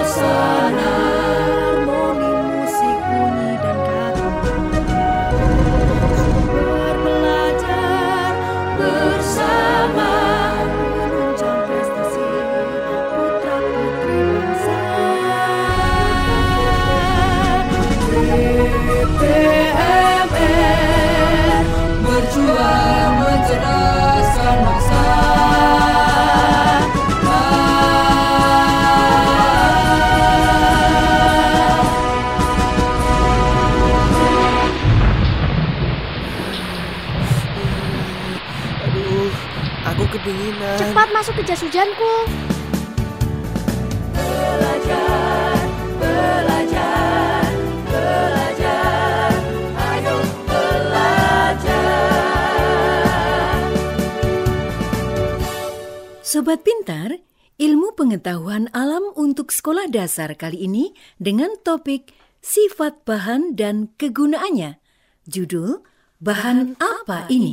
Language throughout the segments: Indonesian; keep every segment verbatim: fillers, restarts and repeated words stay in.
suasana, harmoni musik bunyi dan kata. Sumber belajar bersama, menunjang prestasi putra putri bangsa. D P M R berjuang mencerdaskan bangsa. Aduh, aku kedinginan. Cepat masuk ke jas hujanku. Belajar, belajar, belajar, ayo belajar. Sobat Pintar, ilmu pengetahuan alam untuk sekolah dasar kali ini dengan topik sifat bahan dan kegunaannya. Judul, bahan apa ini?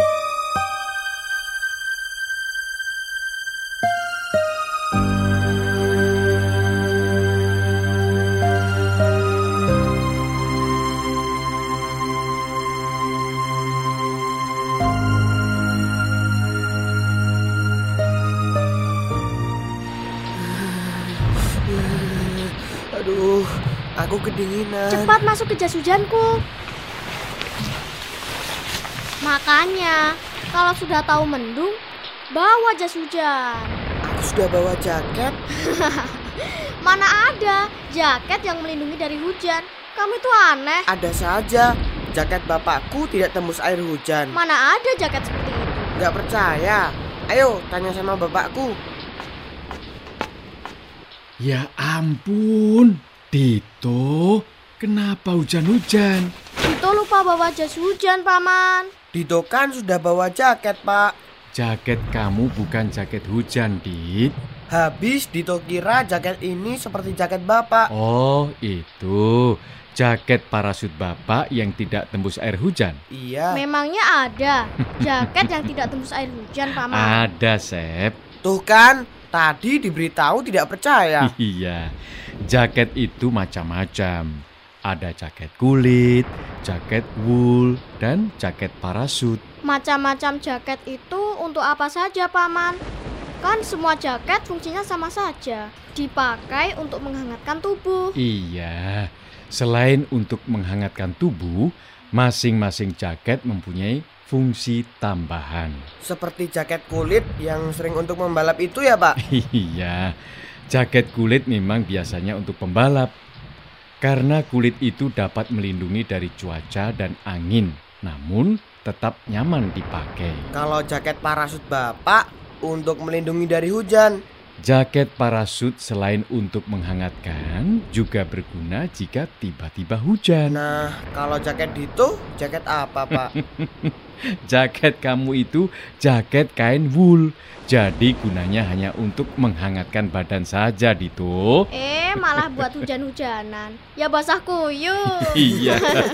Aduh, aku kedinginan. Cepat masuk ke jas hujanku. Makanya, kalau sudah tahu mendung, bawa jas hujan. Aku sudah bawa jaket. Mana ada jaket yang melindungi dari hujan. Kamu itu aneh. Ada saja. Jaket bapakku tidak tembus air hujan. Mana ada jaket seperti itu. Nggak percaya? Ayo, tanya sama bapakku. Ya ampun, Dito, kenapa hujan-hujan? Dito lupa bawa jas hujan, Paman. Dito kan sudah bawa jaket, Pak. Jaket kamu bukan jaket hujan, Dit. Habis Dito kira jaket ini seperti jaket bapak. Oh, itu jaket parasut bapak yang tidak tembus air hujan. Iya. Memangnya ada jaket yang tidak tembus air hujan, Paman? Ada, Sep. Tuh kan, tadi diberitahu tidak percaya. Iya, jaket itu macam-macam. Ada jaket kulit, jaket wool, dan jaket parasut. Macam-macam jaket itu untuk apa saja, Paman? Kan semua jaket fungsinya sama saja. Dipakai untuk menghangatkan tubuh. Iya, selain untuk menghangatkan tubuh, masing-masing jaket mempunyai fungsi tambahan. Seperti jaket kulit yang sering untuk membalap itu ya, Pak? Iya, jaket kulit memang biasanya untuk pembalap. Karena kulit itu dapat melindungi dari cuaca dan angin, namun tetap nyaman dipakai. Kalau jaket parasut bapak untuk melindungi dari hujan. Jaket parasut selain untuk menghangatkan, juga berguna jika tiba-tiba hujan. Nah, kalau jaket Dito, jaket apa, Pak? Jaket kamu itu jaket kain wool. Jadi gunanya hanya untuk menghangatkan badan saja, Dito. Eh, malah buat hujan-hujanan. Ya basah kuyup. Iya.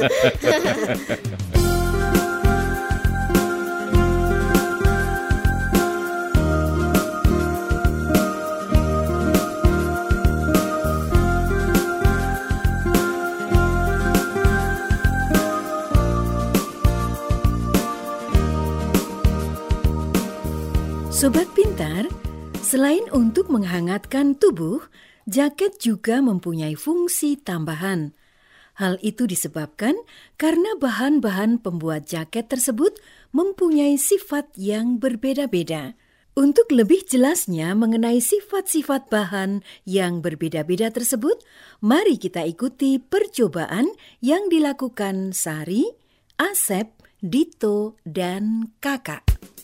Sobat Pintar, selain untuk menghangatkan tubuh, jaket juga mempunyai fungsi tambahan. Hal itu disebabkan karena bahan-bahan pembuat jaket tersebut mempunyai sifat yang berbeda-beda. Untuk lebih jelasnya mengenai sifat-sifat bahan yang berbeda-beda tersebut, mari kita ikuti percobaan yang dilakukan Sari, Asep, Dito, dan Kakak.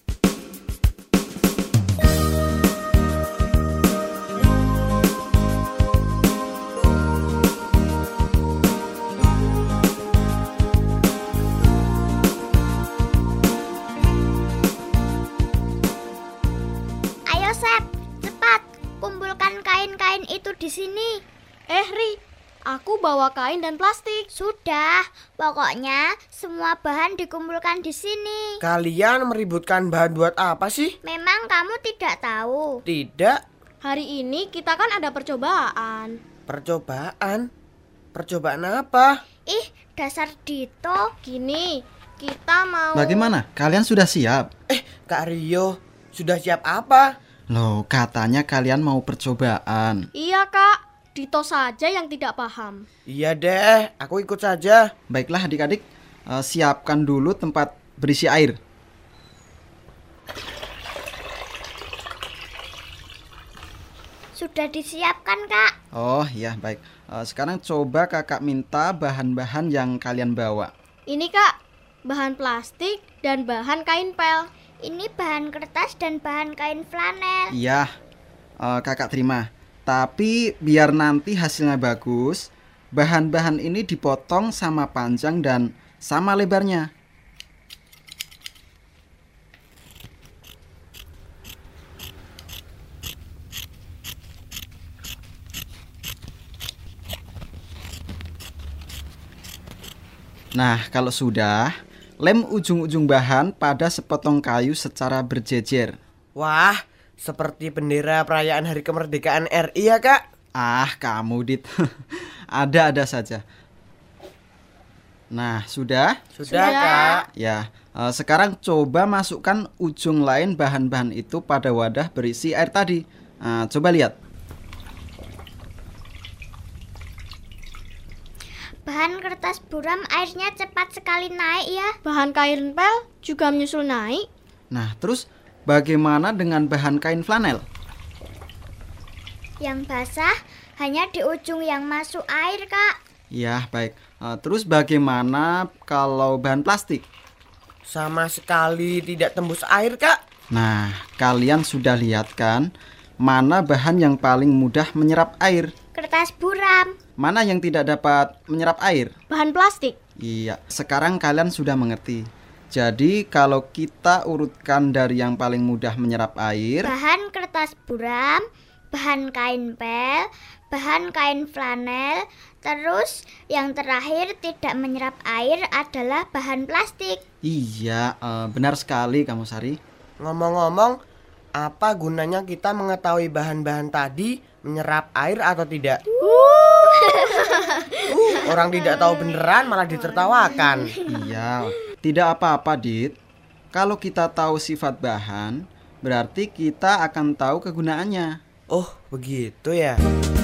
Kain itu di sini. Eh, Ri, aku bawa kain dan plastik. Sudah, pokoknya semua bahan dikumpulkan di sini. Kalian meributkan bahan buat apa sih? Memang kamu tidak tahu? Tidak, Hari ini kita kan ada percobaan. Percobaan? Percobaan apa? Ih, dasar Dito. Gini, kita mau... Bagaimana? Kalian sudah siap? Eh, Kak Rio, sudah siap apa? Loh, katanya kalian mau percobaan. Iya Kak, Dito saja yang tidak paham. Iya deh, aku ikut saja. Baiklah adik-adik, eh, siapkan dulu tempat berisi air. Sudah disiapkan, Kak. Oh iya, baik. Eh, sekarang coba kakak minta bahan-bahan yang kalian bawa. Ini Kak, bahan plastik dan bahan kain pel. Ini bahan kertas dan bahan kain flanel. Iya, eh, kakak terima. Tapi biar nanti hasilnya bagus, bahan-bahan ini dipotong sama panjang dan sama lebarnya. Nah, kalau sudah, lem ujung-ujung bahan pada sepotong kayu secara berjejer. Wah, seperti bendera perayaan Hari Kemerdekaan R I ya, Kak? Ah, kamu Dit. Ada-ada saja. Nah, sudah? Sudah, Kak. Ya, eh, sekarang coba masukkan ujung lain bahan-bahan itu pada wadah berisi air tadi. Nah, coba lihat. Bahan kertas buram airnya cepat sekali naik ya. Bahan kain pel juga menyusul naik. Nah, terus bagaimana dengan bahan kain flanel? Yang basah hanya di ujung yang masuk air, Kak. Ya, baik. Eh, terus bagaimana kalau bahan plastik? Sama sekali tidak tembus air, Kak. Nah, kalian sudah lihat kan mana bahan yang paling mudah menyerap air? Kertas buram. Mana yang tidak dapat menyerap air? Bahan plastik. Iya, sekarang kalian sudah mengerti. Jadi kalau kita urutkan dari yang paling mudah menyerap air, Bahan kertas buram, bahan kain pel, bahan kain flanel, terus yang terakhir tidak menyerap air adalah bahan plastik. iya, eh, benar sekali kamu Sari. Ngomong-ngomong, apa gunanya kita mengetahui bahan-bahan tadi menyerap air atau tidak? Uh, orang tidak tahu beneran malah ditertawakan. Iya, tidak apa-apa Dit. Kalau kita tahu sifat bahan, berarti kita akan tahu kegunaannya. Oh, begitu ya.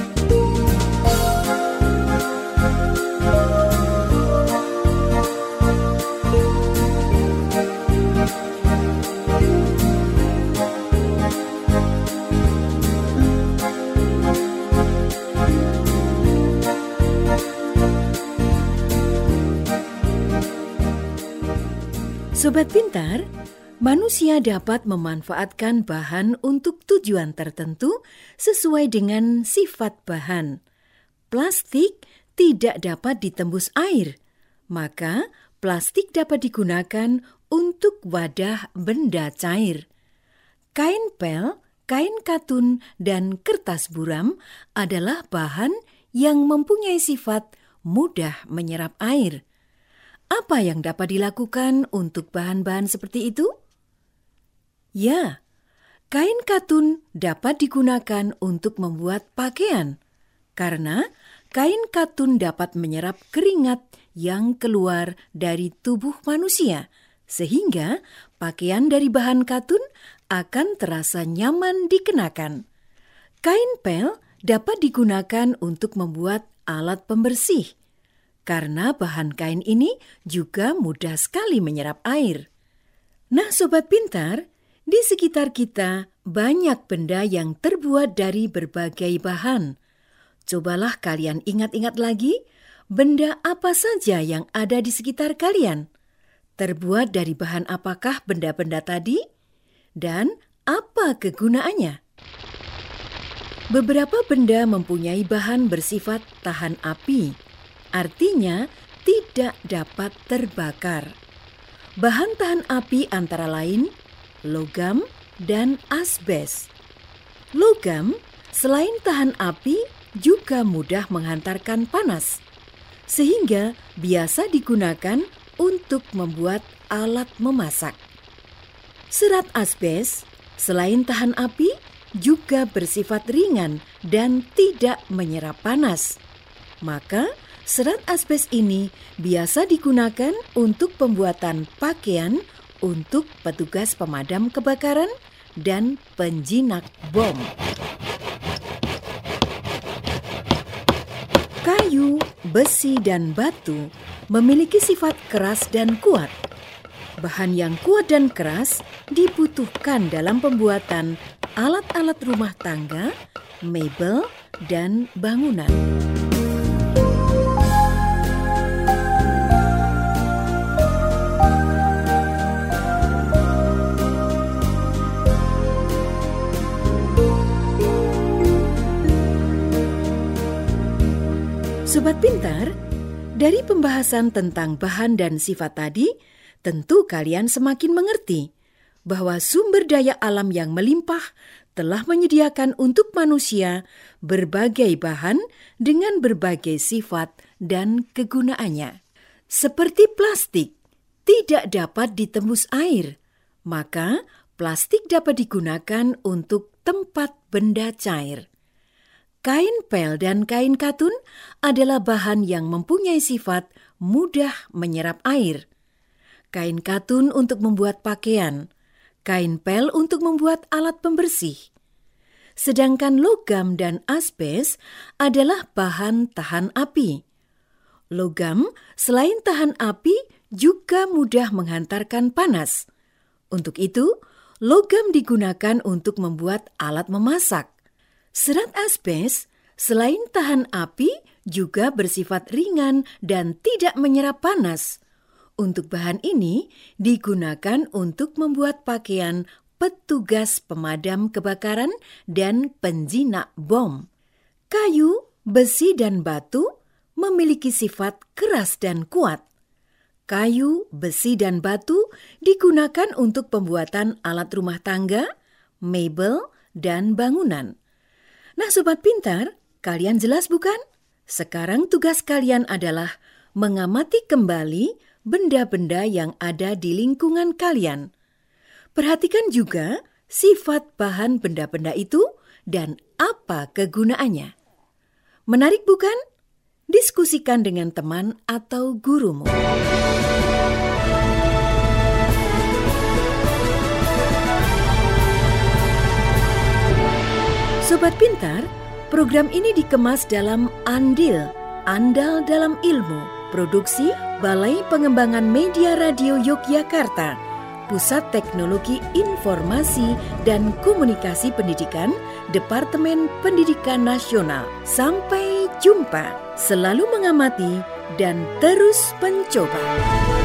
Sobat Pintar, manusia dapat memanfaatkan bahan untuk tujuan tertentu sesuai dengan sifat bahan. Plastik tidak dapat ditembus air, maka plastik dapat digunakan untuk wadah benda cair. Kain pel, kain katun, dan kertas buram adalah bahan yang mempunyai sifat mudah menyerap air. Apa yang dapat dilakukan untuk bahan-bahan seperti itu? Ya, kain katun dapat digunakan untuk membuat pakaian, karena kain katun dapat menyerap keringat yang keluar dari tubuh manusia, sehingga pakaian dari bahan katun akan terasa nyaman dikenakan. Kain pel dapat digunakan untuk membuat alat pembersih, karena bahan kain ini juga mudah sekali menyerap air. Nah, Sobat Pintar, di sekitar kita banyak benda yang terbuat dari berbagai bahan. Cobalah kalian ingat-ingat lagi, benda apa saja yang ada di sekitar kalian. Terbuat dari bahan apakah benda-benda tadi? Dan apa kegunaannya? Beberapa benda mempunyai bahan bersifat tahan api, artinya tidak dapat terbakar. Bahan tahan api antara lain logam dan asbes. Logam selain tahan api juga mudah menghantarkan panas, sehingga biasa digunakan untuk membuat alat memasak. Serat asbes selain tahan api juga bersifat ringan dan tidak menyerap panas. Maka, serat asbes ini biasa digunakan untuk pembuatan pakaian untuk petugas pemadam kebakaran dan penjinak bom. Kayu, besi, dan batu memiliki sifat keras dan kuat. Bahan yang kuat dan keras dibutuhkan dalam pembuatan alat-alat rumah tangga, mebel, dan bangunan. Sobat Pintar, dari pembahasan tentang bahan dan sifat tadi, tentu kalian semakin mengerti bahwa sumber daya alam yang melimpah telah menyediakan untuk manusia berbagai bahan dengan berbagai sifat dan kegunaannya. Seperti plastik, tidak dapat ditembus air, maka plastik dapat digunakan untuk tempat benda cair. Kain pel dan kain katun adalah bahan yang mempunyai sifat mudah menyerap air. Kain katun untuk membuat pakaian, kain pel untuk membuat alat pembersih. Sedangkan logam dan asbes adalah bahan tahan api. Logam selain tahan api juga mudah menghantarkan panas. Untuk itu, logam digunakan untuk membuat alat memasak. Serat asbes selain tahan api juga bersifat ringan dan tidak menyerap panas. Untuk bahan ini digunakan untuk membuat pakaian petugas pemadam kebakaran dan penjinak bom. Kayu, besi, dan batu memiliki sifat keras dan kuat. Kayu, besi, dan batu digunakan untuk pembuatan alat rumah tangga, mebel, dan bangunan. Nah, Sobat Pintar, kalian jelas bukan? Sekarang tugas kalian adalah mengamati kembali benda-benda yang ada di lingkungan kalian. Perhatikan juga sifat bahan benda-benda itu dan apa kegunaannya. Menarik bukan? Diskusikan dengan teman atau gurumu. Sobat Pintar, program ini dikemas dalam Andil, Andal dalam Ilmu, produksi Balai Pengembangan Media Radio Yogyakarta, Pusat Teknologi Informasi dan Komunikasi Pendidikan, Departemen Pendidikan Nasional. Sampai jumpa, selalu mengamati dan terus mencoba.